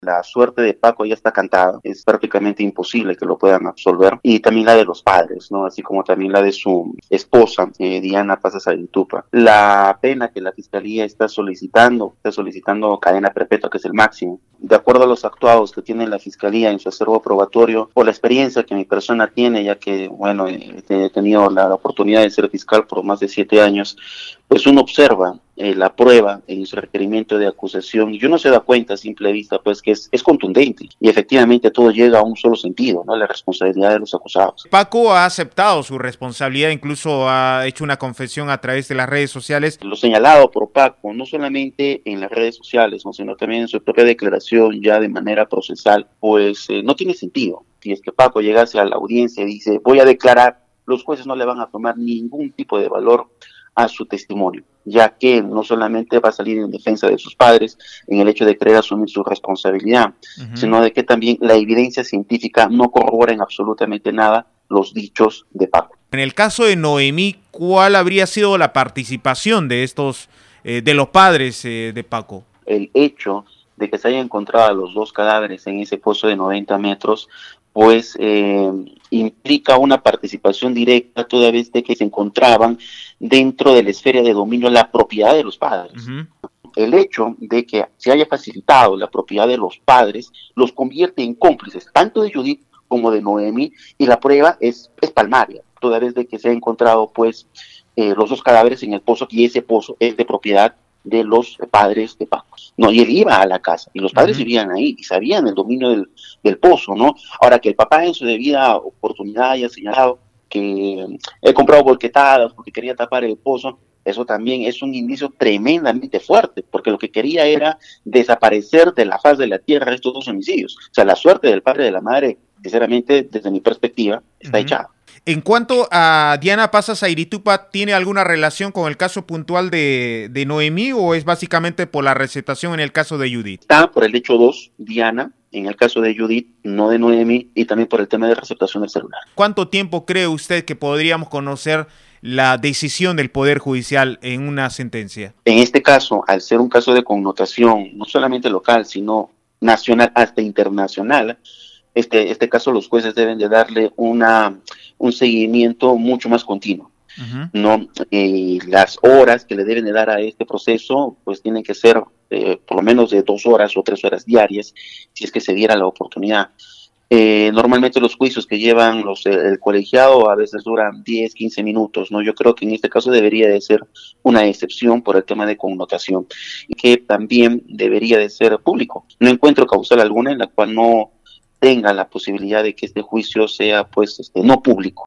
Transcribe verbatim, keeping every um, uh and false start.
La suerte de Paco ya está cantada, es prácticamente imposible que lo puedan absolver, y también la de los padres, ¿no? Así como también la de su esposa, eh, Diana Pazza Zayritupa. La pena que la Fiscalía está solicitando, está solicitando cadena perpetua, que es el máximo. De acuerdo a los actuados que tiene la Fiscalía en su acervo probatorio, por la experiencia que mi persona tiene, ya que, bueno, he tenido la, la oportunidad de ser fiscal por más de siete años, pues uno observa eh, la prueba en su requerimiento de acusación y uno se da cuenta a simple vista pues que es, es contundente y efectivamente todo llega a un solo sentido, ¿no? La responsabilidad de los acusados. Paco ha aceptado su responsabilidad, incluso ha hecho una confesión a través de las redes sociales. Lo señalado por Paco, no solamente en las redes sociales, ¿no? Sino también en su propia declaración ya de manera procesal, pues eh, no tiene sentido. Si es que Paco llegase a la audiencia y dice voy a declarar, los jueces no le van a tomar ningún tipo de valor a su testimonio, ya que no solamente va a salir en defensa de sus padres en el hecho de querer asumir su responsabilidad, uh-huh. sino de que también la evidencia científica no corrobora en absolutamente nada los dichos de Paco. En el caso de Noemí, ¿cuál habría sido la participación de estos, eh, de los padres eh, de Paco? El hecho de que se hayan encontrado a los dos cadáveres en ese pozo de noventa metros, pues eh, implica una participación directa toda vez de que se encontraban dentro de la esfera de dominio la propiedad de los padres. Uh-huh. El hecho de que se haya facilitado la propiedad de los padres los convierte en cómplices tanto de Judith como de Noemí, y la prueba es, es palmaria, toda vez de que se ha encontrado pues eh, los dos cadáveres en el pozo, y ese pozo es de propiedad de los padres de Paco, ¿no? Y él iba a la casa, y los padres uh-huh. vivían ahí, y sabían el dominio del, del pozo, ¿no? Ahora, que el papá en su debida oportunidad haya señalado que he comprado volquetadas porque quería tapar el pozo, eso también es un indicio tremendamente fuerte, porque lo que quería era desaparecer de la faz de la tierra estos dos homicidios. O sea, la suerte del padre y de la madre, sinceramente, desde mi perspectiva, está uh-huh. echada. En cuanto a Diana Pazza Zayritupa, ¿tiene alguna relación con el caso puntual de, de Noemí o es básicamente por la receptación en el caso de Judith? Está por el hecho dos, Diana, en el caso de Judith, no de Noemí, y también por el tema de receptación del celular. ¿Cuánto tiempo cree usted que podríamos conocer la decisión del Poder Judicial en una sentencia? En este caso, al ser un caso de connotación no solamente local, sino nacional hasta internacional, este, este caso los jueces deben de darle una, un seguimiento mucho más continuo. Uh-huh. ¿No? Eh, las horas que le deben de dar a este proceso pues tienen que ser eh, por lo menos de dos horas o tres horas diarias, si es que se diera la oportunidad. Eh, normalmente los juicios que llevan los, el colegiado a veces duran diez, quince minutos, ¿no? Yo creo que en este caso debería de ser una excepción por el tema de connotación, y que también debería de ser público. No encuentro causal alguna en la cual no tenga la posibilidad de que este juicio sea pues este, no público.